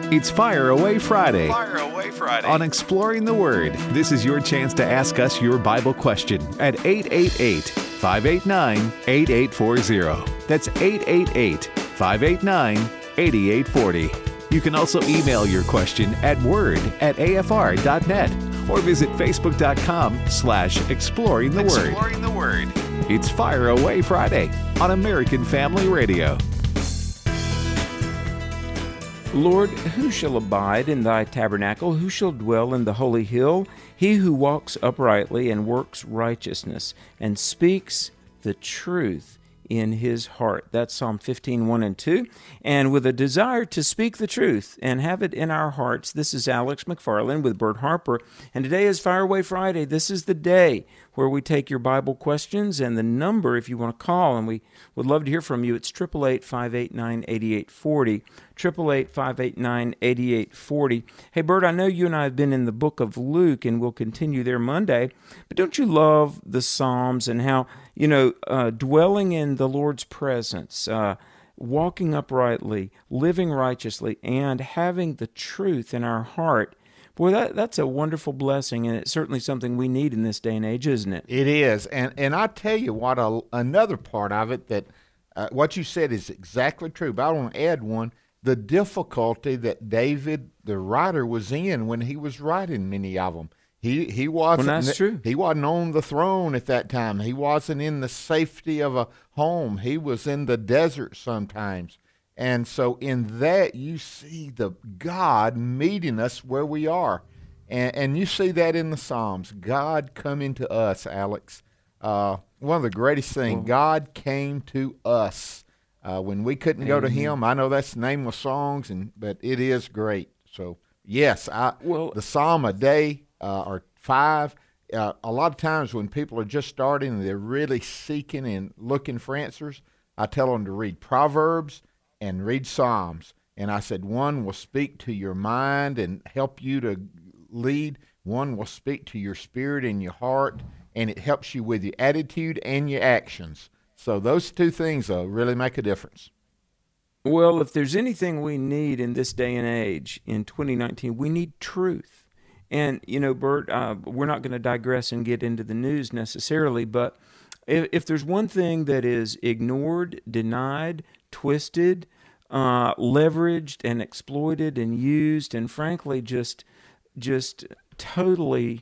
It's Fire Away Friday. Fire Away Friday. On Exploring the Word, this is your chance to ask us your Bible question at 888-589-8840. That's 888-589-8840. You can also email your question at word@afr.net or visit facebook.com/exploring the word. Exploring the Word. It's Fire Away Friday on American Family Radio. Lord, who shall abide in thy tabernacle? Who shall dwell in the holy hill? He who walks uprightly and works righteousness and speaks the truth in his heart. That's Psalm 15, 1 and 2. And with a desire to speak the truth and have it in our hearts, this is Alex McFarland with Bert Harper. And today is Fire Away Friday. This is the day where we take your Bible questions, and the number, if you want to call, and we would love to hear from you, it's 888-589-8840, 888-589-8840. Hey, Bert, I know you and I have been in the book of Luke, and we'll continue there Monday, but don't you love the Psalms and how, dwelling in the Lord's presence, walking uprightly, living righteously, and having the truth in our heart? Boy, that's a wonderful blessing, and it's certainly something we need in this day and age, isn't it? It is, and I tell you what, another part of it that what you said is exactly true, but I want to add one, the difficulty that David, the writer, was in when he was writing many of them. He wasn't. Well, that's true. He wasn't on the throne at that time. He wasn't in the safety of a home. He was in the desert sometimes. And so in that, you see the God meeting us where we are. And you see that in the Psalms. God coming to us, Alex. One of the greatest things, God came to us when we couldn't go to him. I know that's the name of songs, but it is great. So, yes, the Psalm a day or 5. A lot of times when people are just starting and they're really seeking and looking for answers, I tell them to read Proverbs and read Psalms. And I said, one will speak to your mind and help you to lead. One will speak to your spirit and your heart, and it helps you with your attitude and your actions. So those two things really make a difference. Well, if there's anything we need in this day and age, in 2019, we need truth. And, Bert, we're not going to digress and get into the news necessarily, but if there's one thing that is ignored, denied, twisted, leveraged and exploited and used, and frankly just totally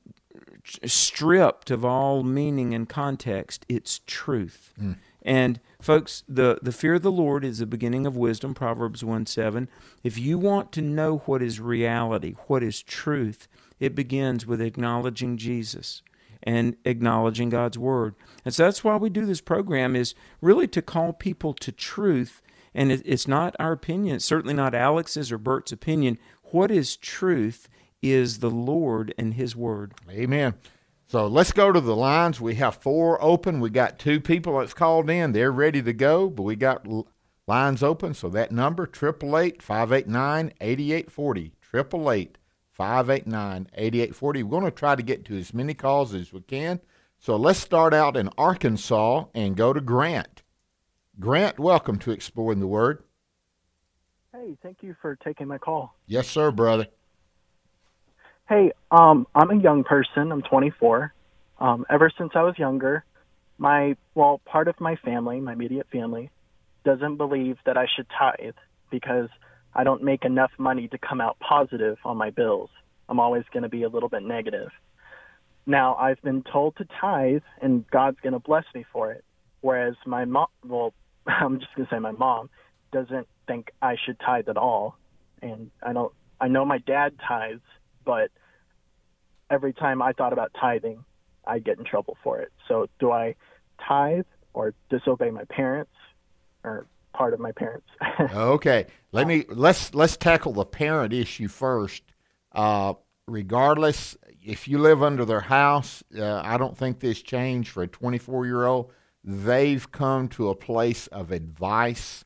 stripped of all meaning and context, it's truth. And folks, the fear of the Lord is the beginning of wisdom, Proverbs 1:7. If you want to know what is reality, what is truth, it begins with acknowledging Jesus and acknowledging God's Word. And so that's why we do this program, is really to call people to truth. And it's not our opinion. It's certainly not Alex's or Bert's opinion. What is truth is the Lord and His Word. Amen. So let's go to the lines. We have 4 open. We got 2 people that's called in. They're ready to go, but we got lines open. So that number, 888-589-8840, 888-589-8840. We're going to try to get to as many calls as we can. So let's start out in Arkansas and go to Grant. Grant, welcome to Exploring the Word. Hey, thank you for taking my call. Yes, sir, brother. Hey, I'm a young person. I'm 24. Ever since I was younger, part of my family, my immediate family, doesn't believe that I should tithe because I don't make enough money to come out positive on my bills. I'm always going to be a little bit negative. Now, I've been told to tithe, and God's going to bless me for it, whereas my mom, I'm just going to say my mom, doesn't think I should tithe at all. And I know my dad tithes, but every time I thought about tithing, I get in trouble for it. So do I tithe or disobey my parents or part of my parents? Okay. Let's tackle the parent issue first. Regardless, if you live under their house, I don't think this changed for a 24-year-old. They've come to a place of advice,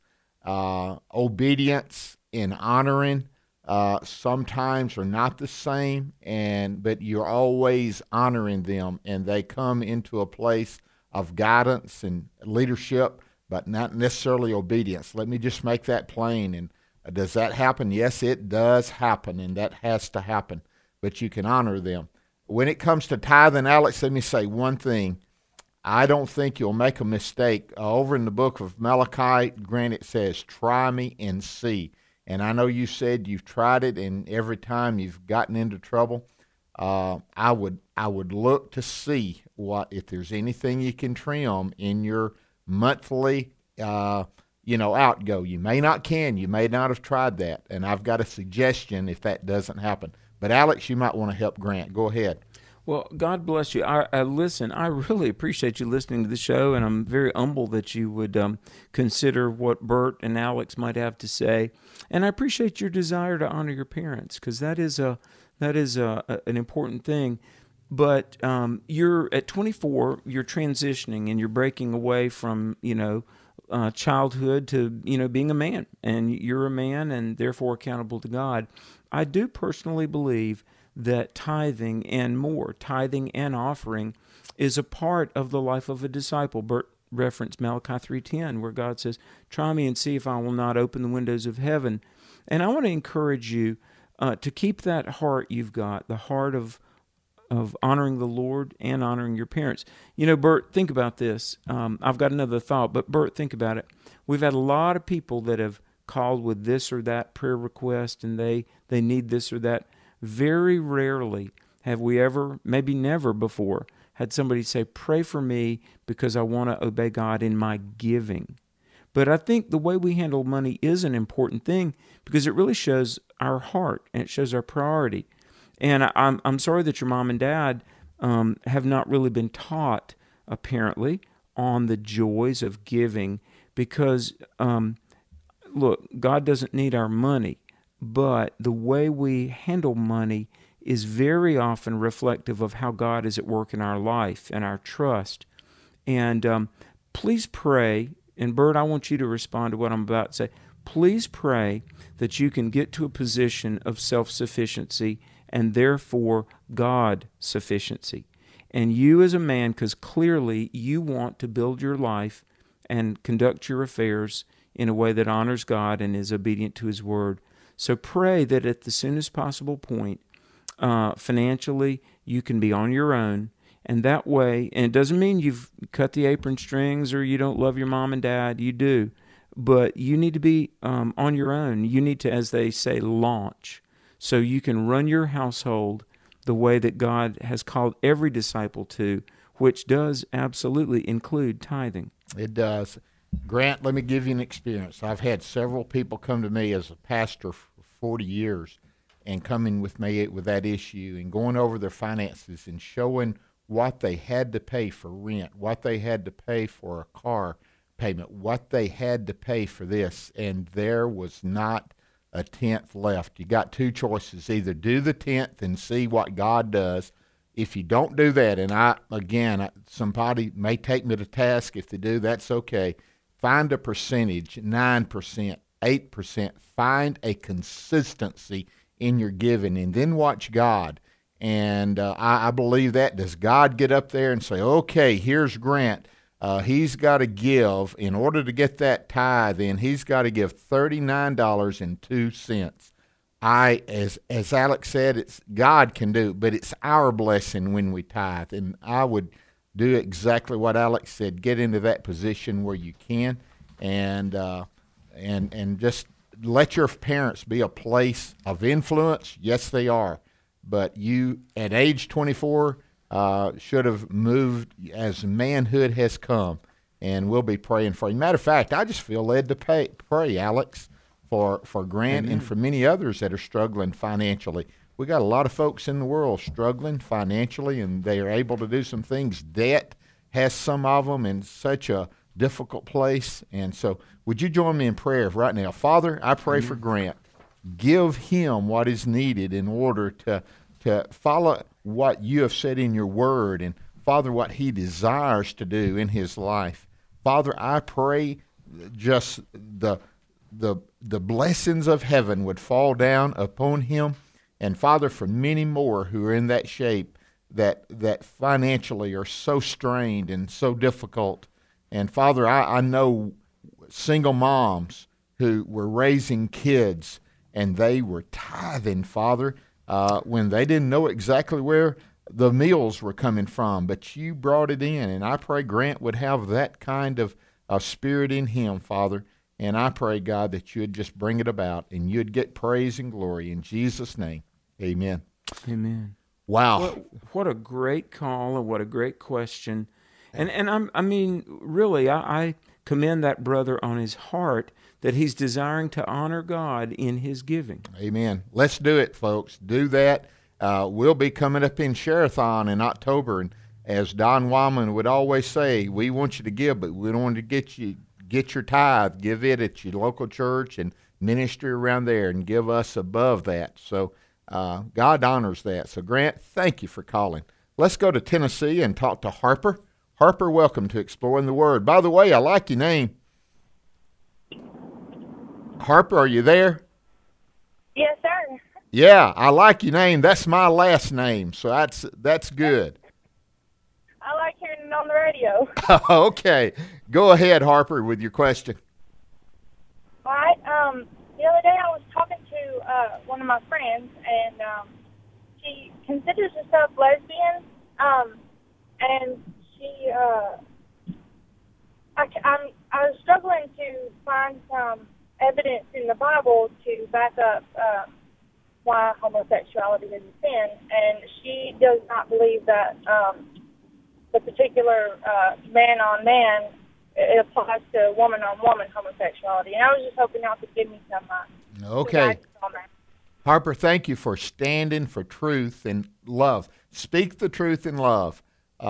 obedience, and honoring. Sometimes are not the same, but you're always honoring them, and they come into a place of guidance and leadership, but not necessarily obedience. Let me just make that plain. And Does that happen? Yes, it does happen, and that has to happen. But you can honor them. When it comes to tithing, Alex, let me say one thing. I don't think you'll make a mistake. Over in the book of Malachi, Grant, it says, try me and see. And I know you said you've tried it, and every time you've gotten into trouble. I would look to see if there's anything you can trim in your monthly outgo. You may not have tried that, and I've got a suggestion if that doesn't happen. But Alex, you might want to help Grant. Go ahead. Well, God bless you. I listen. I really appreciate you listening to the show, and I'm very humbled that you would consider what Bert and Alex might have to say. And I appreciate your desire to honor your parents, because that is an important thing. But you're at 24, you're transitioning, and you're breaking away from childhood to being a man, and you're a man, and therefore accountable to God. I do personally believe that tithing and offering is a part of the life of a disciple. Bert referenced Malachi 3:10, where God says, try me and see if I will not open the windows of heaven. And I want to encourage you to keep that heart you've got, the heart of honoring the Lord and honoring your parents. Bert, think about this. I've got another thought, but Bert, think about it. We've had a lot of people that have called with this or that prayer request, and they need this or that. Very rarely have we ever, maybe never before, had somebody say, pray for me because I want to obey God in my giving. But I think the way we handle money is an important thing because it really shows our heart and it shows our priority. And I'm sorry that your mom and dad have not really been taught, apparently, on the joys of giving because, look, God doesn't need our money, but the way we handle money is very often reflective of how God is at work in our life and our trust. And please pray, and Bert, I want you to respond to what I'm about to say. Please pray that you can get to a position of self-sufficiency and therefore God sufficiency. And you as a man, because clearly you want to build your life and conduct your affairs in a way that honors God and is obedient to His Word. So pray that at the soonest possible point, financially, you can be on your own. And that way, and it doesn't mean you've cut the apron strings or you don't love your mom and dad. You do. But you need to be on your own. You need to, as they say, launch. So you can run your household the way that God has called every disciple to, which does absolutely include tithing. It does. Grant, let me give you an experience. I've had several people come to me as a pastor for 40 years and coming with me with that issue and going over their finances and showing what they had to pay for rent, what they had to pay for a car payment, what they had to pay for this, and there was not a tenth left. You got two choices. Either do the tenth and see what God does. If you don't do that, and somebody may take me to task. If they do, that's okay. Find a percentage, 9%, 8%. Find a consistency in your giving, and then watch God. And I believe that. Does God get up there and say, okay, here's Grant. He's got to give, in order to get that tithe in, he's got to give $39.02. As Alex said, it's God can do, but it's our blessing when we tithe. And I would do exactly what Alex said. Get into that position where you can, and just let your parents be a place of influence. Yes, they are. But you, at age 24, should have moved as manhood has come, and we'll be praying for you. Matter of fact, I just feel led to pray, Alex, for Grant and for many others that are struggling financially. We got a lot of folks in the world struggling financially, and they are able to do some things. Debt has some of them in such a difficult place. And so would you join me in prayer right now? Father, I pray for Grant. Give him what is needed in order to follow what you have said in your word, and, Father, what he desires to do in his life. Father, I pray just the blessings of heaven would fall down upon him. And, Father, for many more who are in that shape that financially are so strained and so difficult. And, Father, I know single moms who were raising kids, and they were tithing, Father, when they didn't know exactly where the meals were coming from, but you brought it in, and I pray Grant would have that kind of spirit in him, Father, and I pray, God, that you would just bring it about, and you'd get praise and glory in Jesus' name. Amen. Amen. Wow. What a great call, and what a great question. And I mean, really, I commend that brother on his heart that he's desiring to honor God in his giving. Amen. Let's do it, folks. Do that. We'll be coming up in Share-a-thon in October, and as Don Wyman would always say, we want you to give, but we don't want to get your tithe. Give it at your local church and ministry around there, and give us above that. So God honors that. So Grant, thank you for calling. Let's go to Tennessee and talk to Harper. Harper, welcome to Exploring the Word. By the way, I like your name. Harper, are you there? Yes, sir. Yeah, I like your name. That's my last name, so that's good. I like hearing it on the radio. Okay. Go ahead, Harper, with your question. All right. The other day I was talking to one of my friends, and she considers herself lesbian, and she, I was struggling to find some evidence in the Bible to back up why homosexuality is a sin, and she does not believe that the particular man-on-man, it applies to woman-on-woman homosexuality. And I was just hoping y'all could give me some okay. on that. Harper, thank you for standing for truth and love. Speak the truth in love.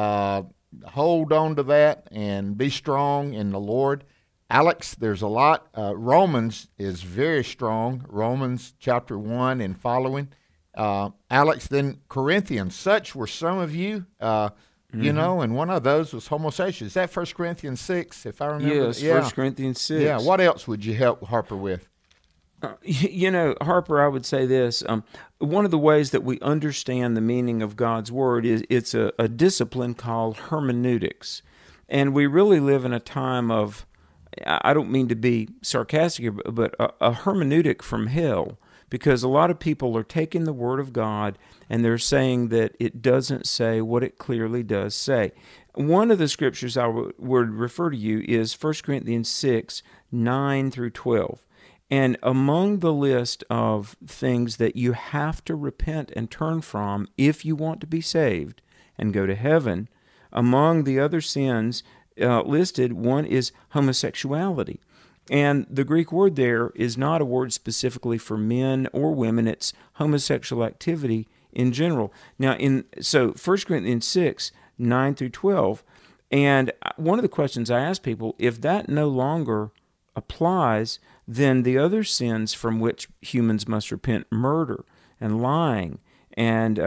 Hold on to that and be strong in the Lord. Alex, there's a lot. Romans is very strong. Romans chapter 1 and following. Alex, then Corinthians. Such were some of you, you know, and one of those was homosexual. Is that 1 Corinthians 6, if I remember? Yes, Yeah. 1 Corinthians 6. Yeah, what else would you help Harper with? You know, Harper, I would say this. One of the ways that we understand the meaning of God's Word is it's a discipline called hermeneutics. And we really live in a time of, I don't mean to be sarcastic here, but a hermeneutic from hell, because a lot of people are taking the Word of God and they're saying that it doesn't say what it clearly does say. One of the scriptures I would refer to you is 1 Corinthians 6, 9 through 12. And among the list of things that you have to repent and turn from if you want to be saved and go to heaven, among the other sins listed, one is homosexuality. And the Greek word there is not a word specifically for men or women. It's homosexual activity in general. Now, so 1 Corinthians 6, 9 through 12, and one of the questions I ask people, if that no longer applies, then the other sins from which humans must repent, murder and lying and,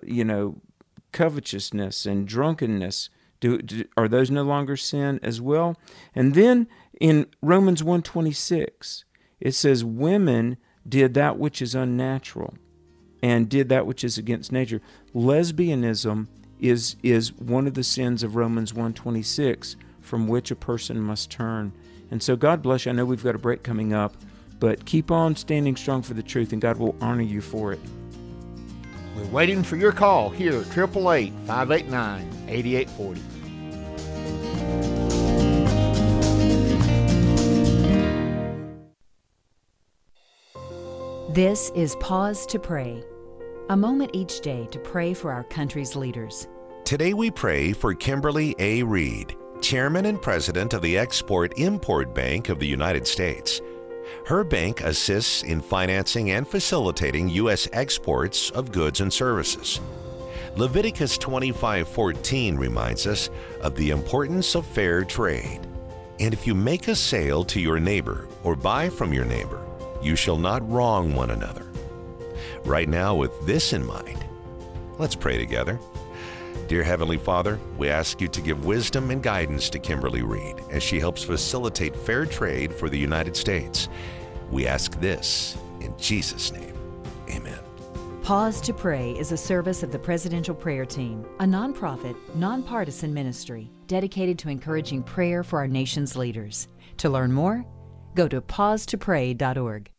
covetousness and drunkenness, are those no longer sin as well? And then in Romans 1:26, it says women did that which is unnatural and did that which is against nature. Lesbianism is one of the sins of Romans 1:26 from which a person must turn. And so God bless you. I know we've got a break coming up, but keep on standing strong for the truth, and God will honor you for it. We're waiting for your call here at 888-589-8840. This is Pause to Pray, a moment each day to pray for our country's leaders. Today we pray for Kimberly A. Reed, Chairman and President of the Export-Import Bank of the United States. Her bank assists in financing and facilitating U.S. exports of goods and services. Leviticus 25:14 reminds us of the importance of fair trade. And if you make a sale to your neighbor or buy from your neighbor, you shall not wrong one another. Right now, with this in mind, let's pray together. Dear Heavenly Father, we ask you to give wisdom and guidance to Kimberly Reed as she helps facilitate fair trade for the United States. We ask this in Jesus' name. Amen. Pause to Pray is a service of the Presidential Prayer Team, a nonprofit, nonpartisan ministry dedicated to encouraging prayer for our nation's leaders. To learn more, Go to pausetopray.org.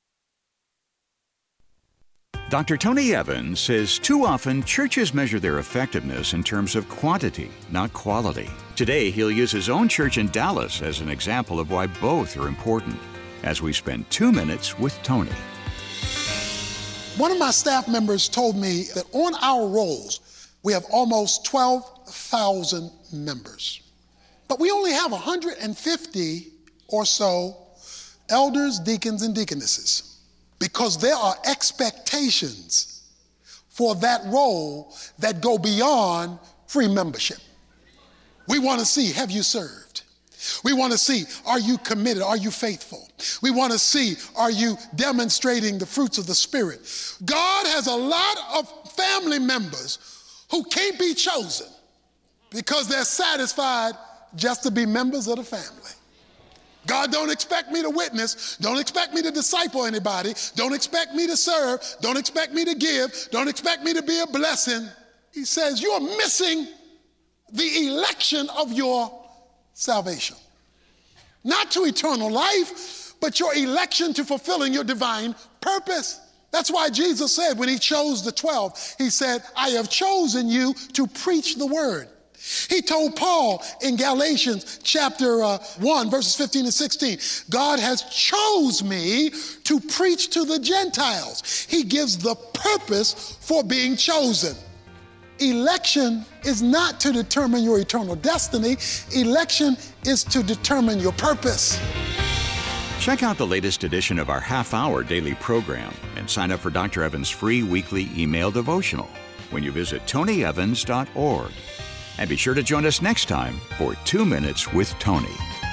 Dr. Tony Evans says too often churches measure their effectiveness in terms of quantity, not quality. Today, he'll use his own church in Dallas as an example of why both are important, as we spend 2 minutes with Tony. One of my staff members told me that on our rolls, we have almost 12,000 members. But we only have 150 or so elders, deacons, and deaconesses, because there are expectations for that role that go beyond free membership. We want to see, have you served? We want to see, are you committed? Are you faithful? We want to see, are you demonstrating the fruits of the Spirit? God has a lot of family members who can't be chosen because they're satisfied just to be members of the family. God don't expect me to witness, don't expect me to disciple anybody, don't expect me to serve, don't expect me to give, don't expect me to be a blessing. He says, you're missing the election of your salvation. Not to eternal life, but your election to fulfilling your divine purpose. That's why Jesus said when he chose the 12, he said, I have chosen you to preach the word. He told Paul in Galatians chapter 1, verses 15 and 16, God has chose me to preach to the Gentiles. He gives the purpose for being chosen. Election is not to determine your eternal destiny. Election is to determine your purpose. Check out the latest edition of our half-hour daily program and sign up for Dr. Evans' free weekly email devotional when you visit tonyevans.org. And be sure to join us next time for 2 Minutes with Tony.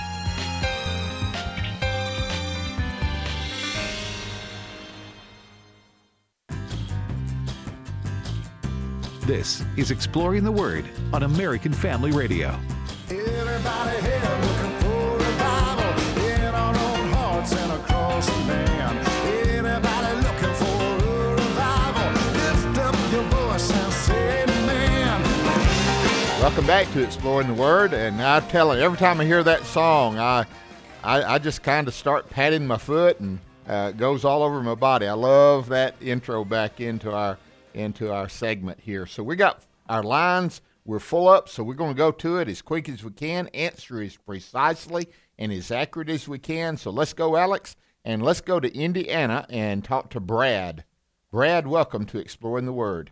This is Exploring the Word on American Family Radio. Everybody here looking for a Bible in our own hearts and across the land. Everybody looking for a revival. Lift up your voice and say amen. Welcome back to Exploring the Word, and I tell you, every time I hear that song, I just kind of start patting my foot, and it goes all over my body. I love that intro back into our segment here. So we got our lines, we're full up, so we're going to go to it as quick as we can, answer as precisely and as accurate as we can. So let's go, Alex, and let's go to Indiana and talk to Brad. Brad, welcome to Exploring the Word.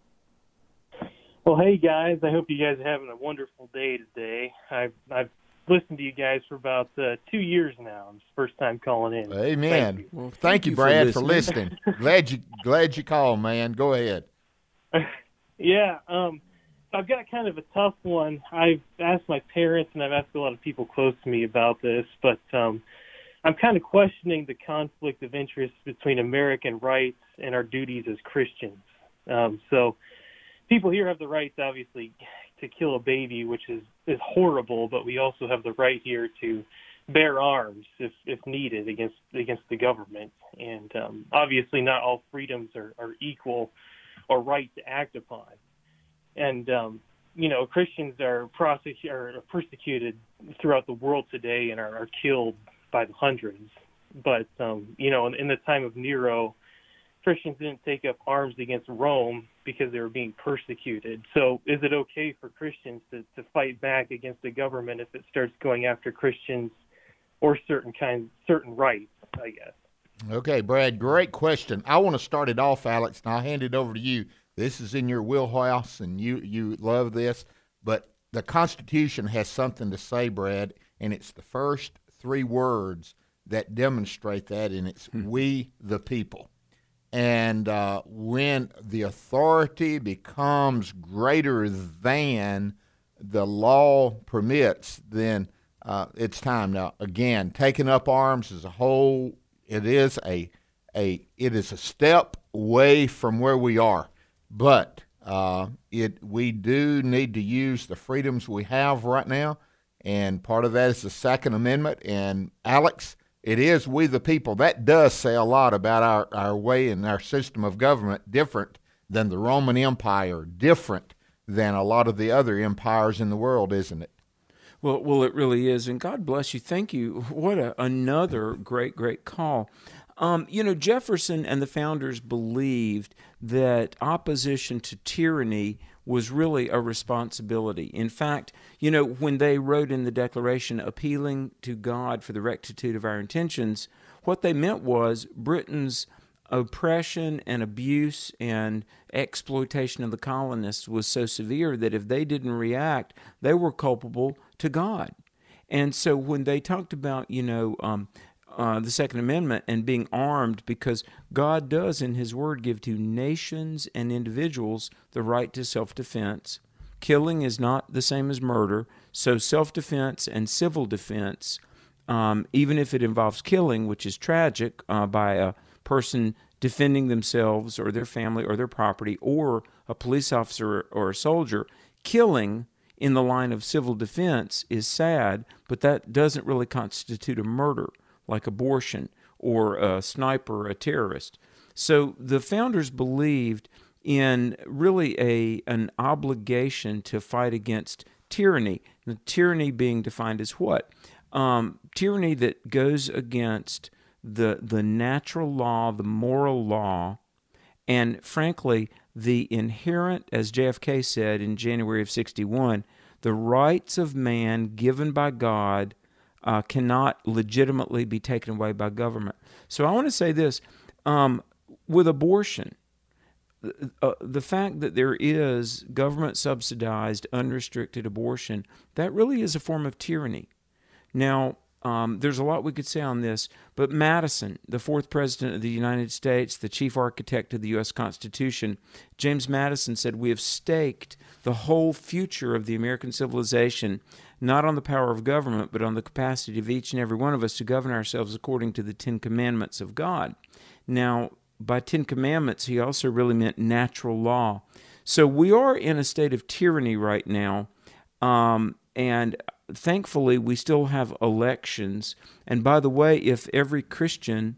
Well, hey, guys. I hope you guys are having a wonderful day today. I've listened to you guys for about 2 years now. It's the first time calling in. Amen. Thank you, Brad, for listening. Glad you called, man. Go ahead. Yeah. I've got kind of a tough one. I've asked my parents and I've asked a lot of people close to me about this, but I'm kind of questioning the conflict of interest between American rights and our duties as Christians. So people here have the rights, obviously, to kill a baby, which is horrible, but we also have the right here to bear arms if needed against the government. And obviously not all freedoms are equal or right to act upon. And, Christians are persecuted throughout the world today and are killed by the hundreds. But, in the time of Nero, Christians didn't take up arms against Rome because they were being persecuted. So is it okay for Christians to fight back against the government if it starts going after Christians or certain rights, I guess? Okay, Brad, great question. I want to start it off, Alex, and I'll hand it over to you. This is in your wheelhouse, and you love this. But the Constitution has something to say, Brad, and it's the first 3 words that demonstrate that, and it's we the people. And when the authority becomes greater than the law permits, then it's time. Now, again, taking up arms as a whole, it is a step away from where we are. But we do need to use the freedoms we have right now, and part of that is the Second Amendment. And Alex, it is we the people. That does say a lot about our way and our system of government, different than the Roman Empire, different than a lot of the other empires in the world, isn't it? Well, it really is, and God bless you. Thank you. What another great call. Jefferson and the founders believed that opposition to tyranny was really a responsibility. In fact, when they wrote in the Declaration, appealing to God for the rectitude of our intentions, what they meant was Britain's oppression and abuse and exploitation of the colonists was so severe that if they didn't react, they were culpable to God. And so when they talked about, the Second Amendment and being armed, because God does in His Word give to nations and individuals the right to self-defense. Killing is not the same as murder, so self-defense and civil defense, even if it involves killing, which is tragic, by a person defending themselves or their family or their property, or a police officer or a soldier, killing in the line of civil defense is sad, but that doesn't really constitute a murder, like abortion or a sniper or a terrorist. So the founders believed in really an obligation to fight against tyranny. The tyranny being defined as what? Tyranny that goes against the natural law, the moral law, and frankly, the inherent, as JFK said in January of 1961, the rights of man given by God cannot legitimately be taken away by government. So I want to say this, with abortion, the fact that there is government-subsidized, unrestricted abortion, that really is a form of tyranny. Now, there's a lot we could say on this, but Madison, the fourth president of the United States, the chief architect of the U.S. Constitution, James Madison said, "We have staked the whole future of the American civilization not on the power of government, but on the capacity of each and every one of us to govern ourselves according to the Ten Commandments of God." Now, by Ten Commandments, he also really meant natural law. So we are in a state of tyranny right now, and thankfully we still have elections. And by the way, if every Christian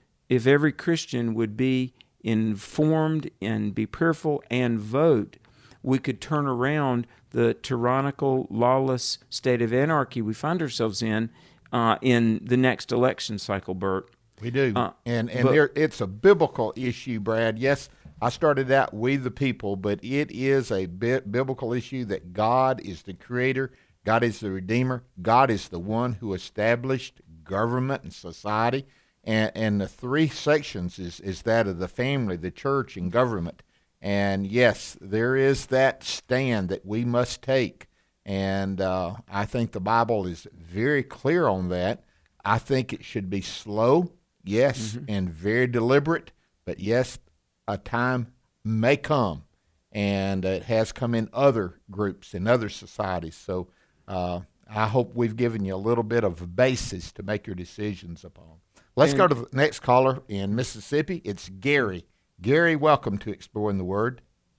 would be informed and be prayerful and vote, we could turn around the tyrannical, lawless state of anarchy we find ourselves in the next election cycle, Bert. We do. It's a biblical issue, Brad. Yes, I started out with the people, but it is a biblical issue that God is the creator, God is the redeemer, God is the one who established government and society. And the three sections is that of the family, the church, and government. And yes, there is that stand that we must take. And I think the Bible is very clear on that. I think it should be slow, yes, and very deliberate. But yes, a time may come, and it has come in other groups, in other societies. So I hope we've given you a little bit of a basis to make your decisions upon. Let's go to the next caller in Mississippi. It's Gary. Gary, welcome to Exploring the Word.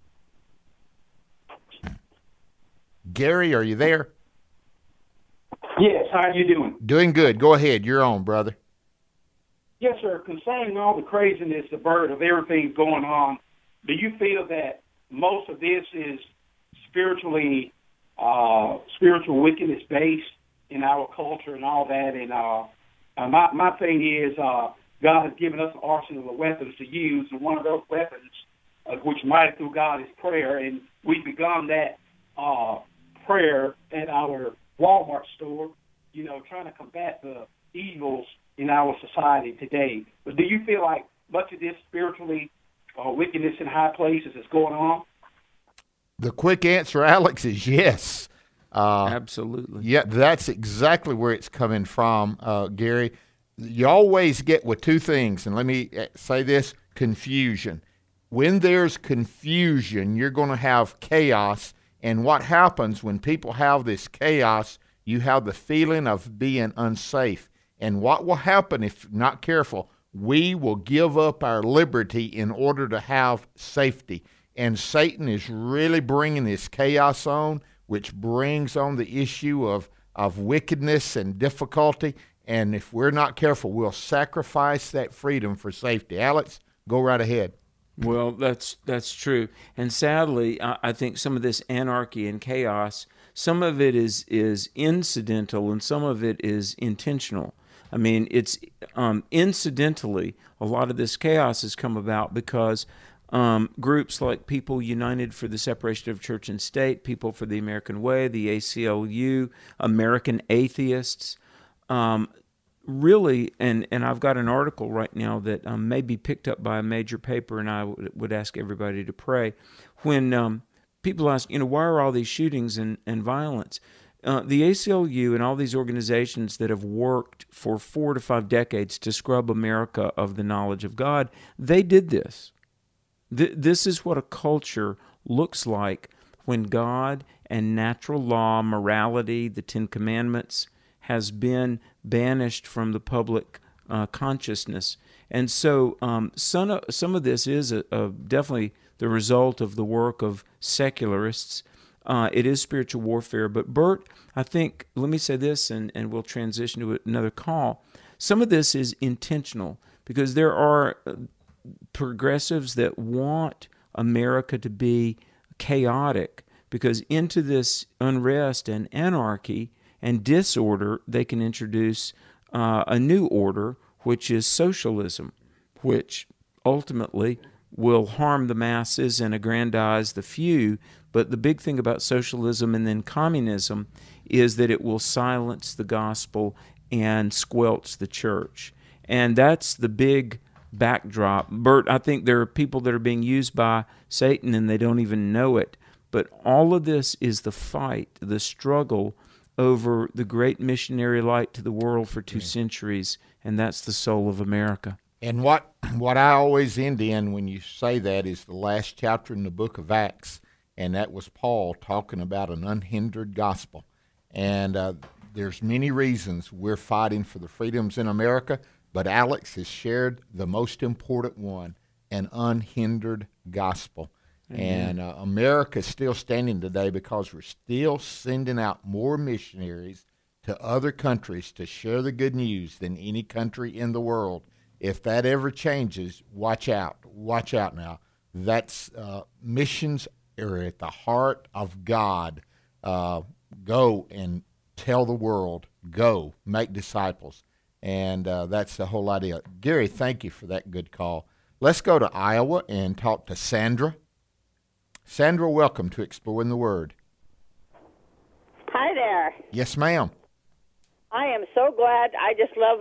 Gary, are you there? Yes, how are you doing? Doing good. Go ahead. You're on, brother. Yes, sir. Concerning all the craziness of everything going on, do you feel that most of this is spiritual wickedness based in our culture and all that? And my thing is, God has given us an arsenal of weapons to use, and one of those weapons, which mighty through God, is prayer. And we've begun that prayer at our Walmart store, trying to combat the evils in our society today. But do you feel like much of this spiritually wickedness in high places is going on? The quick answer, Alex, is yes. Absolutely. Yeah, that's exactly where it's coming from, Gary. You always get with two things, and let me say this, confusion. When there's confusion, you're going to have chaos, and what happens when people have this chaos, you have the feeling of being unsafe. And what will happen if not careful, we will give up our liberty in order to have safety. And Satan is really bringing this chaos on, which brings on the issue of wickedness and difficulty. And if we're not careful, we'll sacrifice that freedom for safety. Alex, go right ahead. Well, that's true. And sadly, I think some of this anarchy and chaos some of it is incidental and some of it is intentional. I mean, it's incidentally, a lot of this chaos has come about because groups like People United for the Separation of Church and State, People for the American Way, the ACLU, American Atheists, really, and I've got an article right now that may be picked up by a major paper, and I would ask everybody to pray. When people ask, why are all these shootings and violence? The ACLU and all these organizations that have worked for 4 to 5 decades to scrub America of the knowledge of God, they did this. This is what a culture looks like when God and natural law, morality, the Ten Commandments, has been banished from the public consciousness. And so some of this is definitely the result of the work of secularists. It is spiritual warfare. But Bert, I think, let me say this, and we'll transition to another call. Some of this is intentional because there are progressives that want America to be chaotic, because into this unrest and anarchy and disorder, they can introduce a new order, which is socialism, which ultimately will harm the masses and aggrandize the few. But the big thing about socialism and then communism is that it will silence the gospel and squelch the church. And that's the big backdrop. Bert, I think there are people that are being used by Satan and they don't even know it. But all of this is the fight, the struggle over the great missionary light to the world for 2 centuries, and that's the soul of America. And what I always end in when you say that is the last chapter in the book of Acts, and that was Paul talking about an unhindered gospel. And there's many reasons we're fighting for the freedoms in America, but Alex has shared the most important one, an unhindered gospel. And America is still standing today because we're still sending out more missionaries to other countries to share the good news than any country in the world. If that ever changes, watch out. Watch out now. That's missions are at the heart of God. Go and tell the world. Go, make disciples. And that's the whole idea. Gary, thank you for that good call. Let's go to Iowa and talk to Sandra. Sandra, welcome to Exploring the Word. Hi there. Yes, ma'am. I am so glad. I just love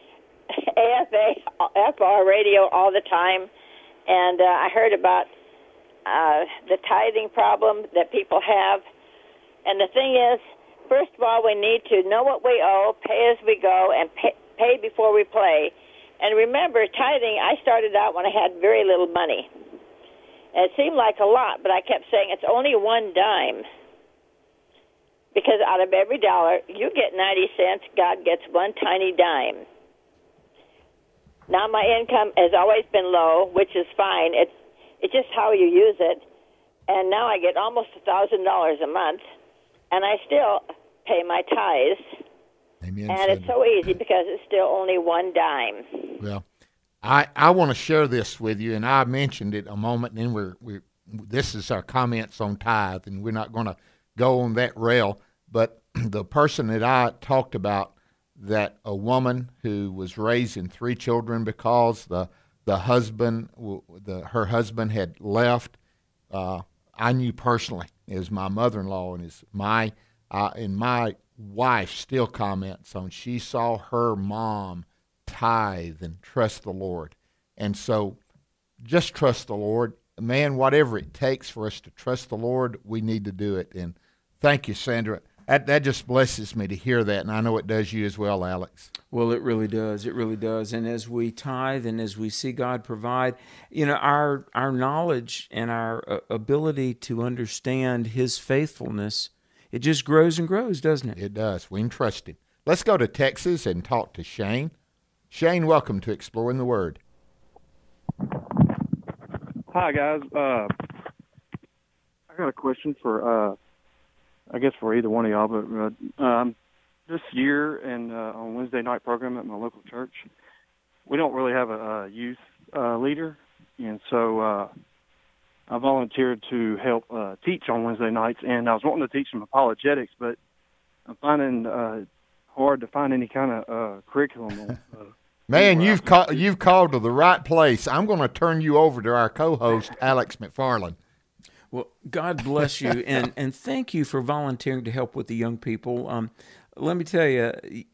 AFR radio all the time. And I heard about the tithing problem that people have. And the thing is, first of all, we need to know what we owe, pay as we go, and pay before we play. And remember, tithing, I started out when I had very little money. And it seemed like a lot, but I kept saying it's only 1 dime. Because out of every dollar, you get 90 cents, God gets 1 tiny dime. Now my income has always been low, which is fine. It's just how you use it. And now I get almost $1,000 a month, and I still pay my tithes. Amen. And it's so easy because it's still only 1 dime. Well, I want to share this with you, and I mentioned it a moment, and then this is our comments on tithe, and we're not going to go on that rail. But the person that I talked about, that a woman who was raising 3 children because the husband, her husband had left. I knew personally as my mother-in-law, and my wife still comments on. She saw her mom tithe and trust the Lord, and so just trust the Lord, man. Whatever it takes for us to trust the Lord, we need to do it. And thank you, Sandra. That just blesses me to hear that, and I know it does you as well, Alex. Well, it really does. It really does. And as we tithe and as we see God provide, our knowledge and our ability to understand His faithfulness, it just grows and grows, doesn't it? It does. We can trust Him. Let's go to Texas and talk to Shane. Shane, welcome to Exploring the Word. Hi, guys. I got a question for, I guess for either one of y'all, but this year and on Wednesday night program at my local church, we don't really have a youth leader, and so I volunteered to help teach on Wednesday nights, and I was wanting to teach some apologetics, but I'm finding hard to find any kind of curriculum. Man, you've called to the right place. I'm going to turn you over to our co-host, Alex McFarland. Well, God bless you, and thank you for volunteering to help with the young people. Let me tell you,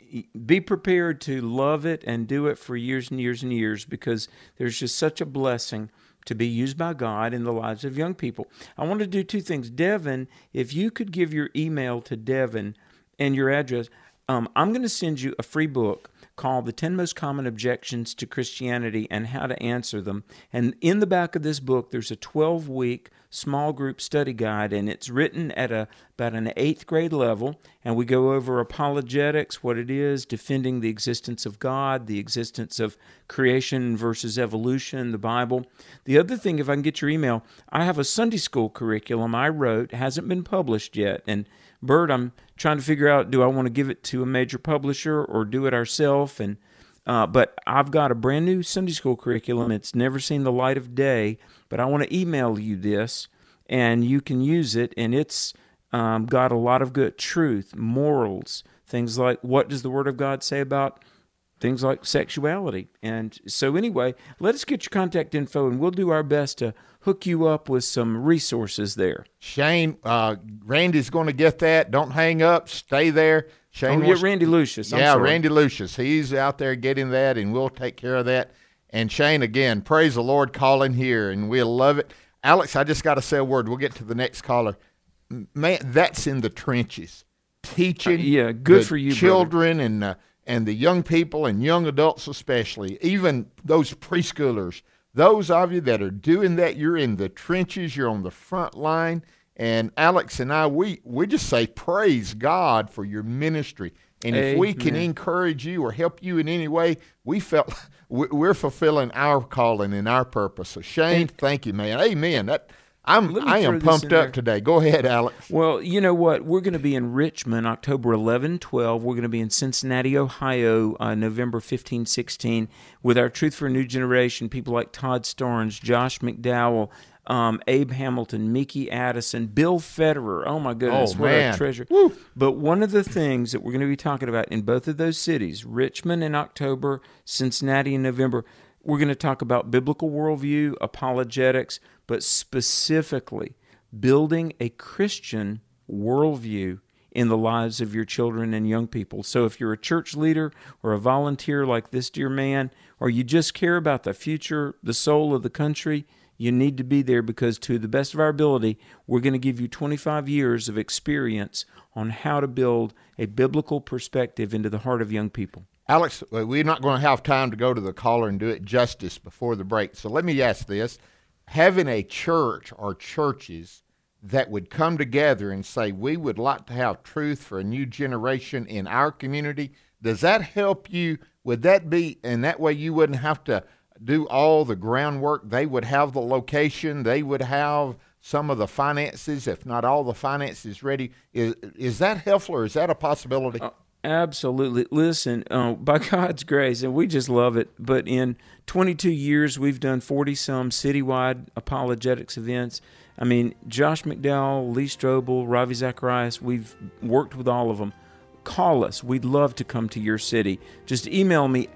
be prepared to love it and do it for years and years and years, because there's just such a blessing to be used by God in the lives of young people. I want to do two things. Devin, if you could give your email to Devin and your address, I'm going to send you a free book called The 10 Most Common Objections to Christianity and How to Answer Them. And in the back of this book, there's a 12-week small group study guide, and it's written at about an 8th grade level, and we go over apologetics, what it is, defending the existence of God, the existence of creation versus evolution, the Bible. The other thing, if I can get your email, I have a Sunday school curriculum I wrote, hasn't been published yet, and Bert, I'm trying to figure out, do I want to give it to a major publisher or do it ourselves? And but I've got a brand new Sunday school curriculum. It's never seen the light of day, but I want to email you this, and you can use it, and it's got a lot of good truth, morals, things like what does the Word of God say about things like sexuality. And so anyway, let us get your contact info, and we'll do our best to hook you up with some resources there. Shane, Randy's going to get that. Don't hang up. Stay there. Shane get Randy Lucius. Randy Lucius. He's out there getting that, and we'll take care of that. And Shane, again, praise the Lord calling here, and we'll love it. Alex, I just got to say a word. We'll get to the next caller. Man, that's in the trenches. Teaching good for you, children and the young people and young adults especially, even those preschoolers. Those of you that are doing that, you're in the trenches, you're on the front line. And Alex and I, we just say praise God for your ministry. And if we can encourage you or help you in any way, we felt we're fulfilling our calling and our purpose. So Shane, thank you, man. Amen. I am pumped up today. Go ahead, Alex. Well, you know what? We're going to be in Richmond October 11, 12. We're going to be in Cincinnati, Ohio, November 15, 16, with our Truth for a New Generation, people like Todd Starnes, Josh McDowell, Abe Hamilton, Mickey Addison, Bill Federer. Oh, my goodness, what a treasure. Woo. But one of the things that we're going to be talking about in both of those cities, Richmond in October, Cincinnati in November, we're going to talk about biblical worldview, apologetics, but specifically building a Christian worldview in the lives of your children and young people. So if you're a church leader or a volunteer like this dear man, or you just care about the future, the soul of the country, you need to be there, because to the best of our ability, we're going to give you 25 years of experience on how to build a biblical perspective into the heart of young people. Alex, we're not going to have time to go to the caller and do it justice before the break. So let me ask this. Having a church or churches that would come together and say, we would like to have truth for a new generation in our community, does that help you? Would that be, and that way you wouldn't have to do all the groundwork? They would have the location. They would have some of the finances, if not all the finances ready. Is that helpful, or is that a possibility? Absolutely. Listen, by God's grace, and we just love it, but in 22 years, we've done 40-some citywide apologetics events. I mean, Josh McDowell, Lee Strobel, Ravi Zacharias, we've worked with all of them. Call us. We'd love to come to your city. Just email me,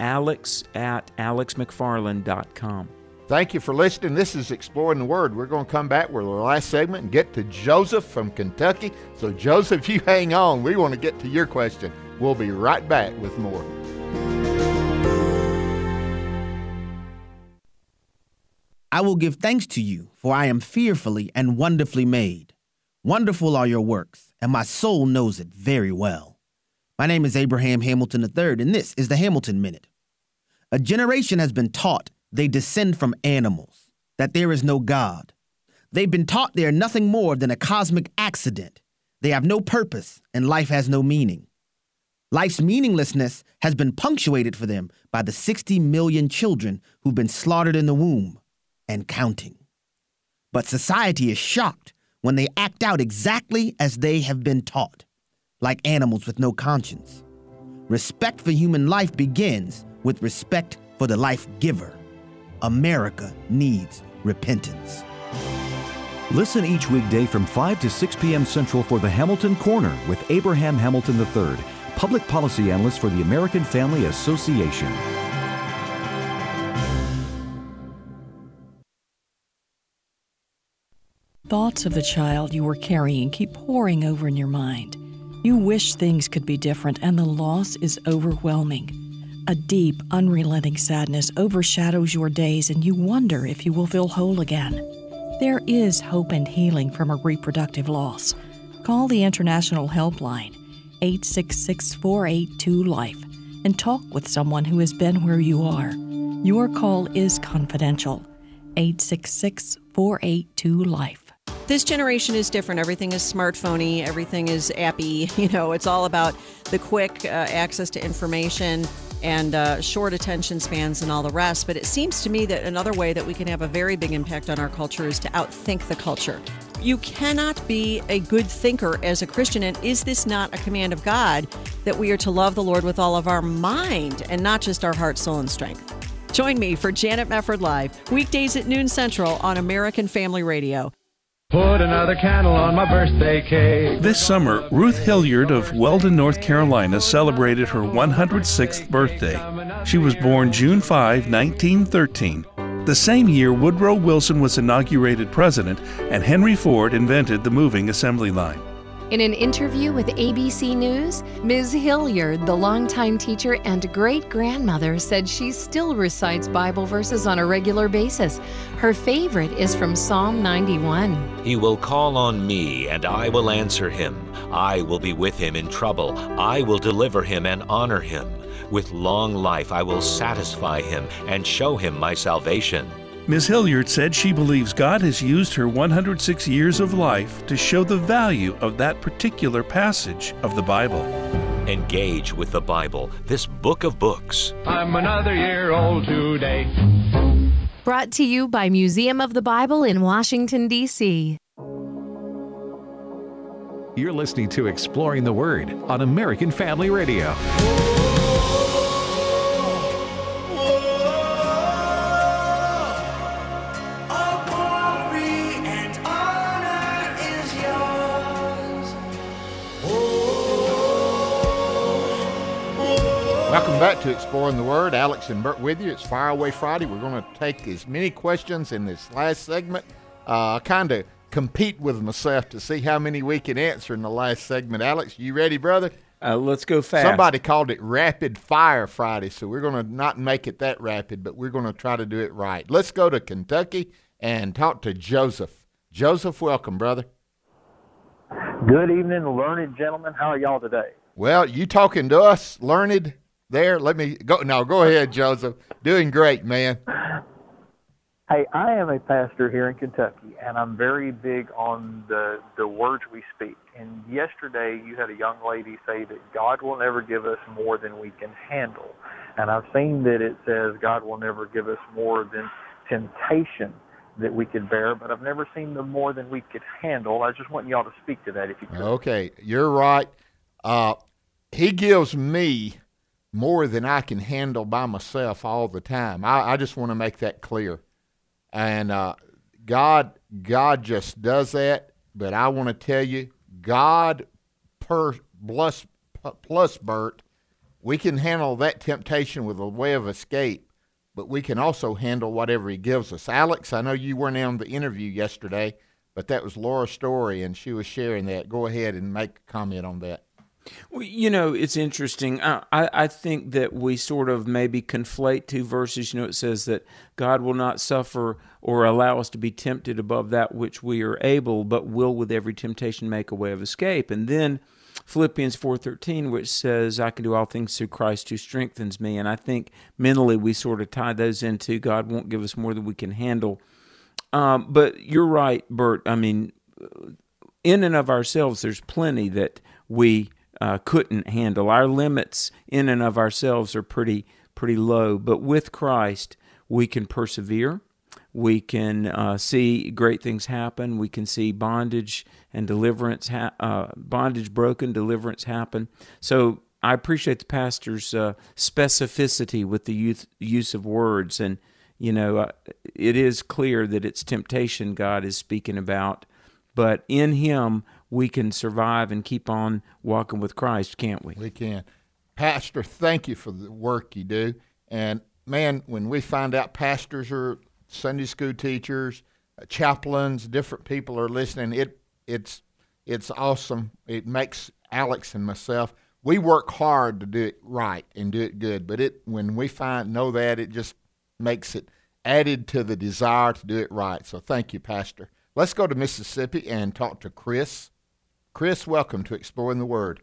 alex@alexmcfarland.com. Thank you for listening. This is Exploring the Word. We're going to come back with the last segment and get to Joseph from Kentucky. So, Joseph, you hang on. We want to get to your question. We'll be right back with more. I will give thanks to you, for I am fearfully and wonderfully made. Wonderful are your works, and my soul knows it very well. My name is Abraham Hamilton III, and this is the Hamilton Minute. A generation has been taught they descend from animals, that there is no God. They've been taught they are nothing more than a cosmic accident. They have no purpose, and life has no meaning. Life's meaninglessness has been punctuated for them by the 60 million children who've been slaughtered in the womb and counting. But society is shocked when they act out exactly as they have been taught, like animals with no conscience. Respect for human life begins with respect for the life giver. America needs repentance. Listen each weekday from 5 to 6 p.m. Central for the Hamilton Corner with Abraham Hamilton III, Public Policy Analyst for the American Family Association. Thoughts of the child you were carrying keep pouring over in your mind. You wish things could be different, and the loss is overwhelming. A deep, unrelenting sadness overshadows your days, and you wonder if you will feel whole again. There is hope and healing from a reproductive loss. Call the International Helpline, 866-482-LIFE, and talk with someone who has been where you are. Your call is confidential. 866-482-LIFE. This generation is different. Everything is smartphony. Everything is appy. It's all about the quick access to information and short attention spans and all the rest. But it seems to me that another way that we can have a very big impact on our culture is to outthink the culture. You cannot be a good thinker as a Christian. And is this not a command of God that we are to love the Lord with all of our mind and not just our heart, soul, and strength? Join me for Janet Mefford Live, weekdays at noon Central on American Family Radio. Put another candle on my birthday cake. This summer, Ruth Hilliard of Weldon, North Carolina celebrated her 106th birthday. She was born June 5, 1913. The same year, Woodrow Wilson was inaugurated president and Henry Ford invented the moving assembly line. In an interview with ABC News, Ms. Hilliard, the longtime teacher and great-grandmother, said she still recites Bible verses on a regular basis. Her favorite is from Psalm 91. He will call on me, and I will answer him. I will be with him in trouble. I will deliver him and honor him. With long life I will satisfy him and show him my salvation. Ms. Hilliard said she believes God has used her 106 years of life to show the value of that particular passage of the Bible. Engage with the Bible, this book of books. I'm another year old today. Brought to you by Museum of the Bible in Washington, D.C. You're listening to Exploring the Word on American Family Radio. Welcome back to Exploring the Word. Alex and Bert with you. It's Fire Away Friday. We're going to take as many questions in this last segment. Kind of compete with myself to see how many we can answer in the last segment. Alex, you ready, brother? Let's go fast. Somebody called it Rapid Fire Friday, so we're going to not make it that rapid, but we're going to try to do it right. Let's go to Kentucky and talk to Joseph. Joseph, welcome, brother. Good evening, learned gentlemen. How are y'all today? Well, you talking to us, learned there? Let me go. No, go ahead, Joseph. Doing great, man. Hey, I am a pastor here in Kentucky, and I'm very big on the words we speak. And yesterday you had a young lady say that God will never give us more than we can handle. And I've seen that it says God will never give us more than temptation that we could bear, but I've never seen the more than we could handle. I just want y'all to speak to that if you could. Okay, you're right. He gives me more than I can handle by myself all the time. I just want to make that clear. And God just does that. But I want to tell you, God plus Bert, we can handle that temptation with a way of escape, but we can also handle whatever he gives us. Alex, I know you weren't on the interview yesterday, but that was Laura's story, and she was sharing that. Go ahead and make a comment on that. Well, it's interesting. I think that we sort of maybe conflate two verses. It says that God will not suffer or allow us to be tempted above that which we are able, but will with every temptation make a way of escape. And then Philippians 4:13, which says, I can do all things through Christ who strengthens me. And I think mentally we sort of tie those into God won't give us more than we can handle. But you're right, Bert. I mean, in and of ourselves, there's plenty that we couldn't handle. Our limits in and of ourselves are pretty low, but with Christ we can persevere. We can see great things happen. We can see bondage and deliverance, bondage broken, deliverance happen. So I appreciate the pastor's specificity with the use of words. And it is clear that it's temptation God is speaking about, but in Him we can survive and keep on walking with Christ, can't we? We can. Pastor, thank you for the work you do. And, man, when we find out pastors are Sunday school teachers, chaplains, different people are listening, it's awesome. It makes Alex and myself, we work hard to do it right and do it good, but when we know that, it just makes it added to the desire to do it right. So thank you, Pastor. Let's go to Mississippi and talk to Chris. Chris, welcome to Exploring the Word.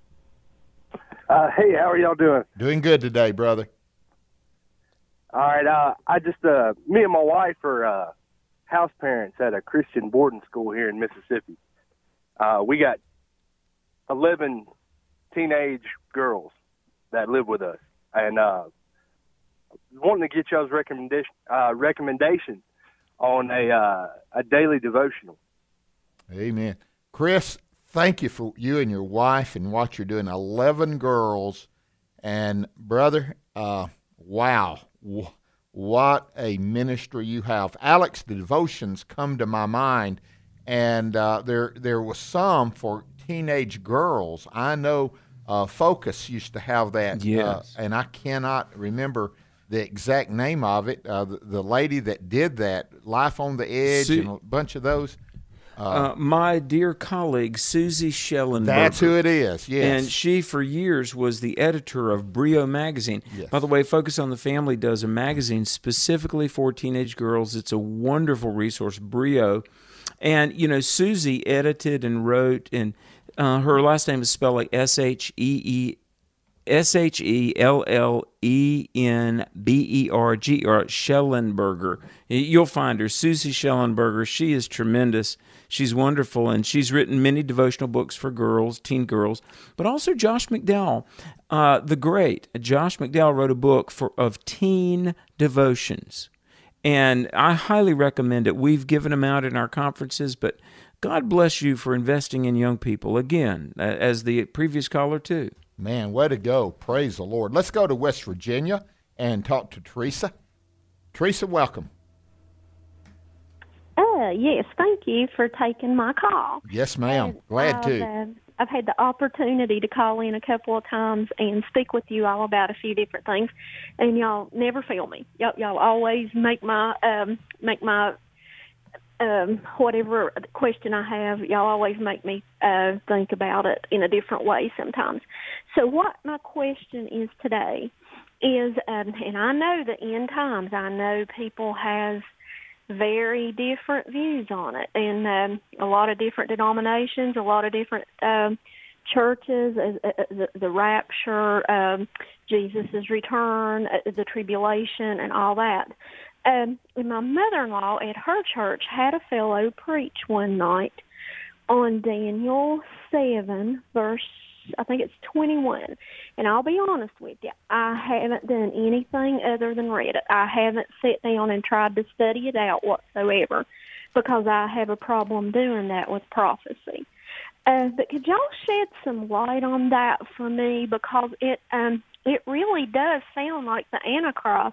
Hey, how are y'all doing? Doing good today, brother. All right, me and my wife are house parents at a Christian boarding school here in Mississippi. We got 11 teenage girls that live with us, and wanting to get y'all's recommendation on a daily devotional. Amen. Chris, thank you for you and your wife and what you're doing. 11 girls, and brother, wow, what a ministry you have. Alex, the devotions come to my mind, and there was some for teenage girls. I know Focus used to have that, yes. And I cannot remember the exact name of it. The lady that did that, Life on the Edge, and a bunch of those. My dear colleague, Susie Schellenberger. That's who it is, yes. And she, for years, was the editor of Brio magazine. Yes. By the way, Focus on the Family does a magazine specifically for teenage girls. It's a wonderful resource, Brio. And, Susie edited and wrote, and her last name is spelled like Schellenberger, Schellenberger. You'll find her, Susie Schellenberger. She is tremendous. She's wonderful, and she's written many devotional books for girls, teen girls, but also Josh McDowell, the great. Josh McDowell wrote a book of teen devotions, and I highly recommend it. We've given them out in our conferences, but God bless you for investing in young people, again, as the previous caller, too. Man, way to go. Praise the Lord. Let's go to West Virginia and talk to Teresa. Teresa, welcome. Yes, thank you for taking my call. Yes, ma'am. Glad to. I've had the opportunity to call in a couple of times and speak with you all about a few different things, and y'all never fail me. Y'all always make my whatever question I have, y'all always make me think about it in a different way sometimes. So what my question is today is, and I know the end times, I know people have very different views on it, and a lot of different denominations, a lot of different churches, the rapture, Jesus' return, the tribulation, and all that. And my mother-in-law at her church had a fellow preach one night on Daniel 7, verse, I think it's 21. And I'll be honest with you, I haven't done anything other than read it. I haven't sat down and tried to study it out whatsoever because I have a problem doing that with prophecy. But could y'all shed some light on that for me? Because it really does sound like the Antichrist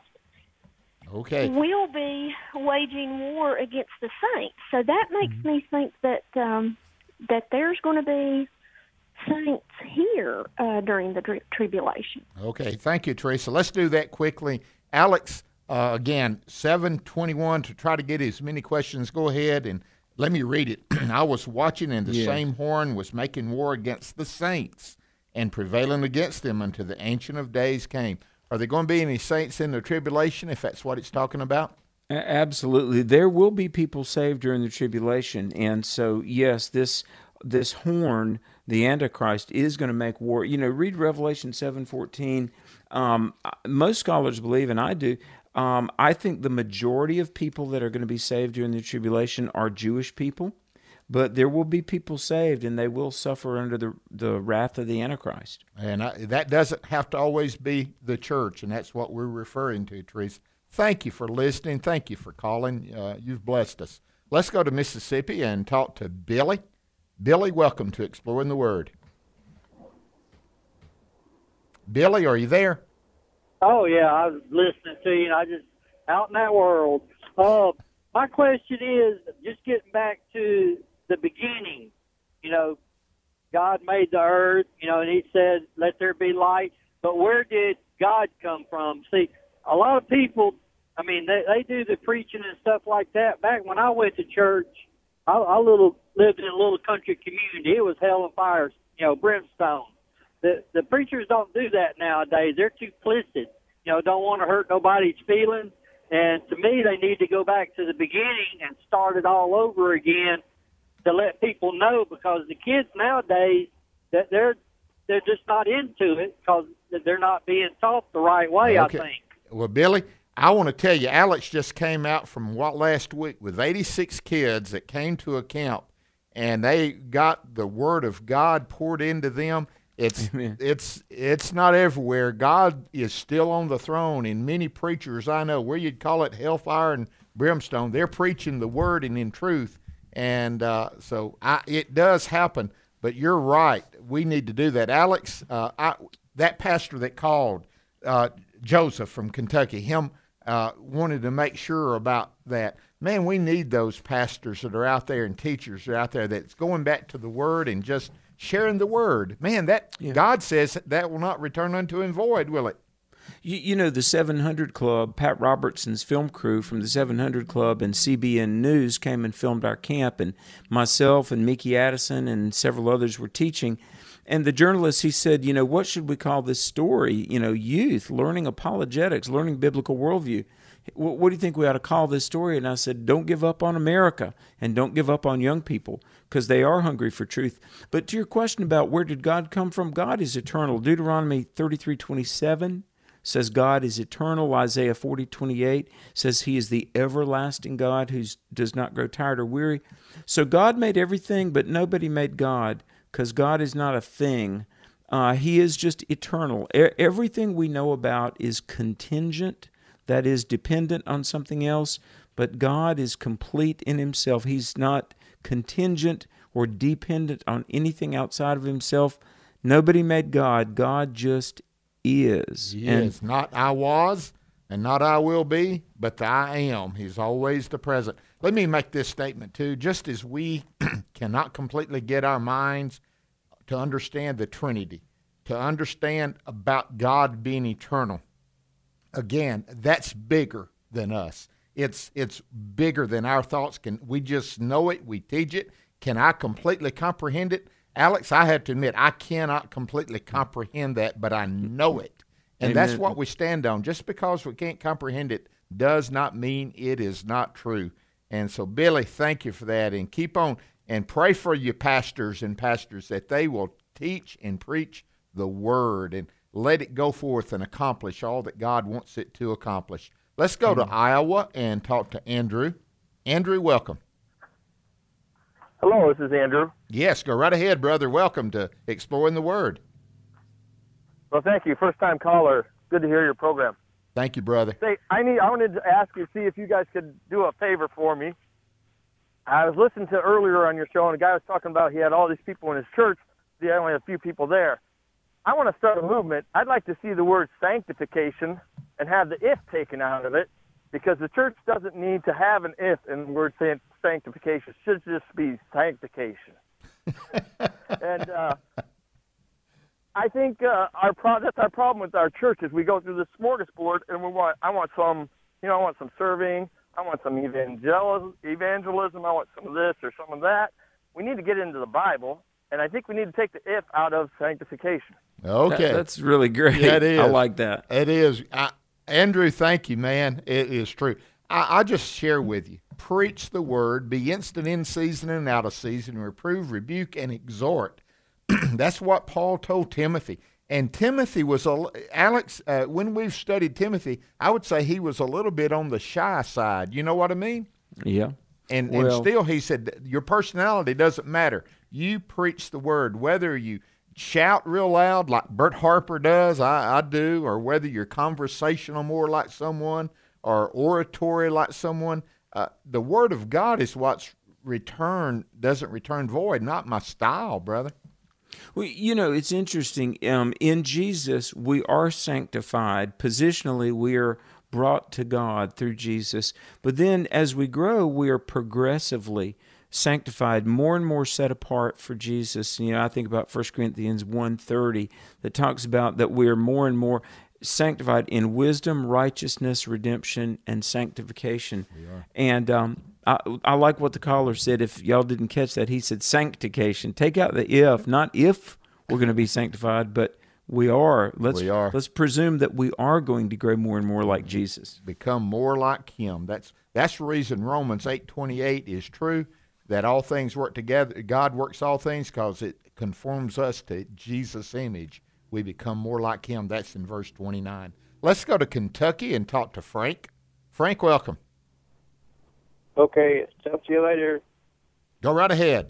will be waging war against the saints. So that makes me think that that there's going to be saints here during the tribulation. Okay, thank you, Teresa. Let's do that quickly. Alex, again, 7:21 to try to get as many questions. Go ahead and let me read it. I was watching, and the same horn was making war against the saints and prevailing against them until the Ancient of Days came. Are there going to be any saints in the tribulation, if that's what it's talking about? Absolutely. There will be people saved during the tribulation. And so, yes, this horn, the Antichrist, is going to make war. Read Revelation 7:14. Most scholars believe, and I do, I think the majority of people that are going to be saved during the tribulation are Jewish people. But there will be people saved, and they will suffer under the wrath of the Antichrist. And that doesn't have to always be the church, and that's what we're referring to, Teresa. Thank you for listening. Thank you for calling. You've blessed us. Let's go to Mississippi and talk to Billy. Billy, welcome to Exploring the Word. Billy, are you there? Oh, yeah, I was listening to you, and I just out in that world. My question is, just getting back to the beginning, you know, God made the earth, you know, and he said, let there be light. But where did God come from? See, a lot of people, I mean, they do the preaching and stuff like that. Back when I went to church, I lived in a little country community. It was hell and fire, you know, brimstone. The preachers don't do that nowadays. They're too implicit, you know, don't want to hurt nobody's feelings. And to me, they need to go back to the beginning and start it all over again to let people know, because the kids nowadays, that they're just not into it because they're not being taught the right way, Okay. I think. Well, Billy, I want to tell you, Alex just came out from last week with 86 kids that came to a camp, and they got the Word of God poured into them. It's not everywhere. God is still on the throne, and many preachers I know, where you'd call it hellfire and brimstone, they're preaching the Word and in truth. And so it does happen, but you're right. We need to do that. Alex, that pastor that called, Joseph from Kentucky, him wanted to make sure about that. Man, we need those pastors that are out there and teachers that are out there that's going back to the Word and just sharing the Word. Man, God says that will not return unto him void, will it? You know, the 700 Club, Pat Robertson's film crew from the 700 Club and CBN News came and filmed our camp, and myself and Mickey Addison and several others were teaching. And the journalist, he said, you know, what should we call this story? You know, youth, learning apologetics, learning biblical worldview. What do you think we ought to call this story? And I said, don't give up on America and don't give up on young people, because they are hungry for truth. But to your question about where did God come from, God is eternal. Deuteronomy 33:27 says God is eternal. Isaiah 40:28 says he is the everlasting God who does not grow tired or weary. So God made everything, but nobody made God, because God is not a thing. He is just eternal. Everything we know about is contingent, that is dependent on something else, but God is complete in himself. He's not contingent or dependent on anything outside of himself. Nobody made God. God just is. Yes, not I was and not I will be, but the I am. He's always the present. Let me make this statement too. Just as we cannot completely get our minds to understand the Trinity, to understand about God being eternal, again, that's bigger than us. It's bigger than our thoughts. We just know it. We teach it. Can I completely comprehend it? Alex, I have to admit, I cannot completely comprehend that, but I know it. And Amen. That's what we stand on. Just because we can't comprehend it does not mean it is not true. And so, Billy, thank you for that. And keep on and pray for your pastors that they will teach and preach the Word and let it go forth and accomplish all that God wants it to accomplish. Let's go to Iowa and talk to Andrew. Andrew, welcome. Hello, this is Andrew. Yes, go right ahead, brother. Welcome to Exploring the Word. Well, thank you. First-time caller. Good to hear your program. Thank you, brother. Say, I wanted to ask you, see if you guys could do a favor for me. I was listening to earlier on your show, and a guy was talking about he had all these people in his church. He had only a few people there. I want to start a movement. I'd like to see the word sanctification and have the if taken out of it, because the church doesn't need to have an if in the word sanctification. It should just be sanctification. And I think that's our problem with our church is we go through this smorgasbord, and I want some serving, I want some evangelism, I want some of this or some of that. We need to get into the Bible, and I think we need to take the if out of sanctification. Okay. That's really great. That is. I like that. It is. Andrew, thank you, man. It is true. I just share with you. Preach the Word, be instant in season and out of season, reprove, rebuke, and exhort. That's what Paul told Timothy. And Timothy was, Alex, when we've studied Timothy, I would say he was a little bit on the shy side. You know what I mean? Yeah. And still he said, your personality doesn't matter. You preach the Word, whether you shout real loud like Bert Harper does, I do, or whether you're conversational more like someone or oratory like someone. The Word of God is what's doesn't return void, not my style, brother. Well, you know, it's interesting. In Jesus, we are sanctified. Positionally, we are brought to God through Jesus. But then as we grow, we are progressively sanctified, more and more set apart for Jesus. You know, I think about 1 Corinthians 1:30 that talks about that we are more and more sanctified in wisdom, righteousness, redemption, and sanctification. And I like what the caller said. If y'all didn't catch that, he said sanctification. Take out the if, not if we're going to be sanctified, but we are. Let's presume that we are going to grow more and more like Jesus. Become more like him. That's the reason Romans 8:28 is true, that all things work together. God works all things because it conforms us to Jesus' image. We become more like him. That's in verse 29. Let's go to Kentucky and talk to Frank. Frank, welcome. Okay, talk to you later. Go right ahead.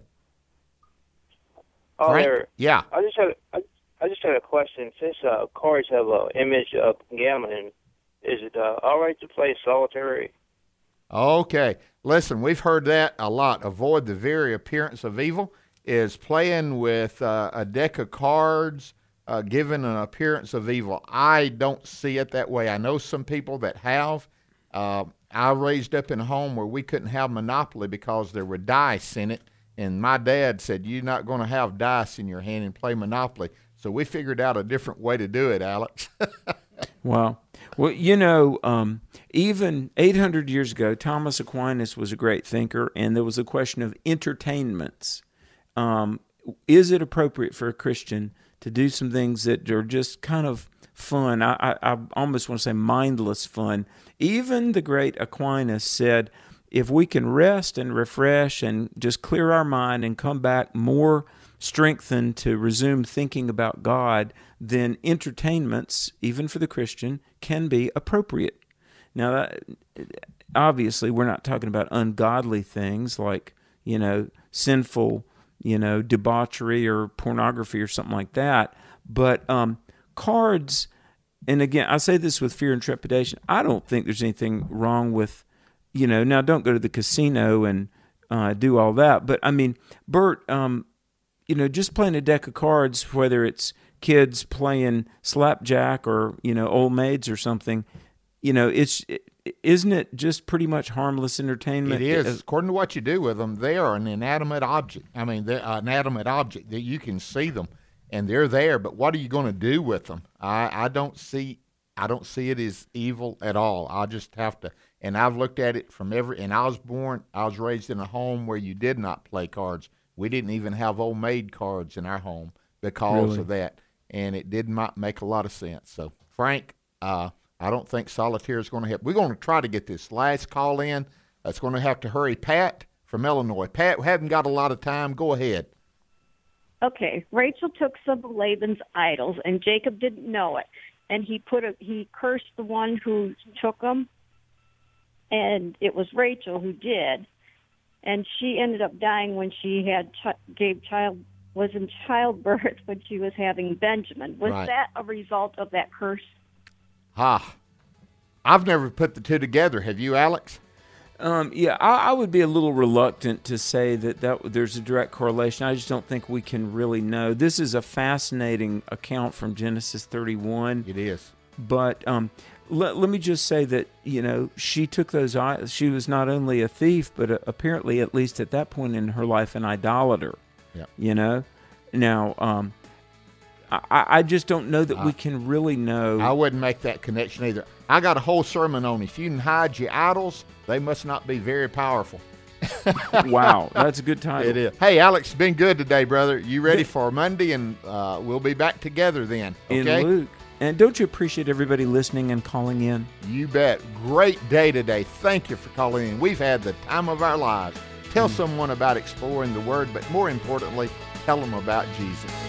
Oh, Frank? there. Yeah. I just had a question. Since cards have an image of gambling, is it all right to play solitary? Okay. Listen, we've heard that a lot. Avoid the very appearance of evil is playing with a deck of cards, given an appearance of evil. I don't see it that way. I know some people that have. I raised up in a home where we couldn't have Monopoly because there were dice in it, and my dad said, you're not going to have dice in your hand and play Monopoly. So we figured out a different way to do it, Alex. Wow. Well, you know, even 800 years ago, Thomas Aquinas was a great thinker, and there was a question of entertainments. Is it appropriate for a Christian to do some things that are just kind of fun? I almost want to say mindless fun. Even the great Aquinas said, if we can rest and refresh and just clear our mind and come back more strengthened to resume thinking about God, then entertainments, even for the Christian, can be appropriate. Now, obviously, we're not talking about ungodly things like, you know, sinful, you know, debauchery or pornography or something like that. But cards, and again, I say this with fear and trepidation, I don't think there's anything wrong with, you know, now don't go to the casino and do all that. But, I mean, Bert, you know, just playing a deck of cards, whether it's kids playing slapjack or, you know, old maids or something, you know, isn't it just pretty much harmless entertainment? It is. According to what you do with them, they are an inanimate object. I mean, they're an inanimate object that you can see them, and they're there. But what are you going to do with them? I don't see it as evil at all. I just have to. And I've looked at it from and I was raised in a home where you did not play cards. We didn't even have old maid cards in our home because of that. And it did not make a lot of sense. So, Frank, I don't think solitaire is going to help. We're going to try to get this last call in. It's going to have to hurry. Pat from Illinois. Pat, we haven't got a lot of time. Go ahead. Okay. Rachel took some of Laban's idols, and Jacob didn't know it. And he cursed the one who took them, and it was Rachel who did. And she ended up dying when she was in childbirth when she was having Benjamin. Was that a result of that curse? I've never put the two together. Have you, Alex? Yeah, I would be a little reluctant to say that there's a direct correlation. I just don't think we can really know. This is a fascinating account from Genesis 31. It is. But let me just say that, you know, she took those. She was not only a thief, but apparently, at least at that point in her life, an idolater. Yeah. You know? Now, I just don't know that we can really know. I wouldn't make that connection either. I got a whole sermon on if you can hide your idols, they must not be very powerful. Wow, that's a good title. It is. Hey, Alex, it's been good today, brother. You ready for Monday? And we'll be back together then. Okay? In Luke. And don't you appreciate everybody listening and calling in? You bet. Great day today. Thank you for calling in. We've had the time of our lives. Tell someone about exploring the Word, but more importantly, tell them about Jesus.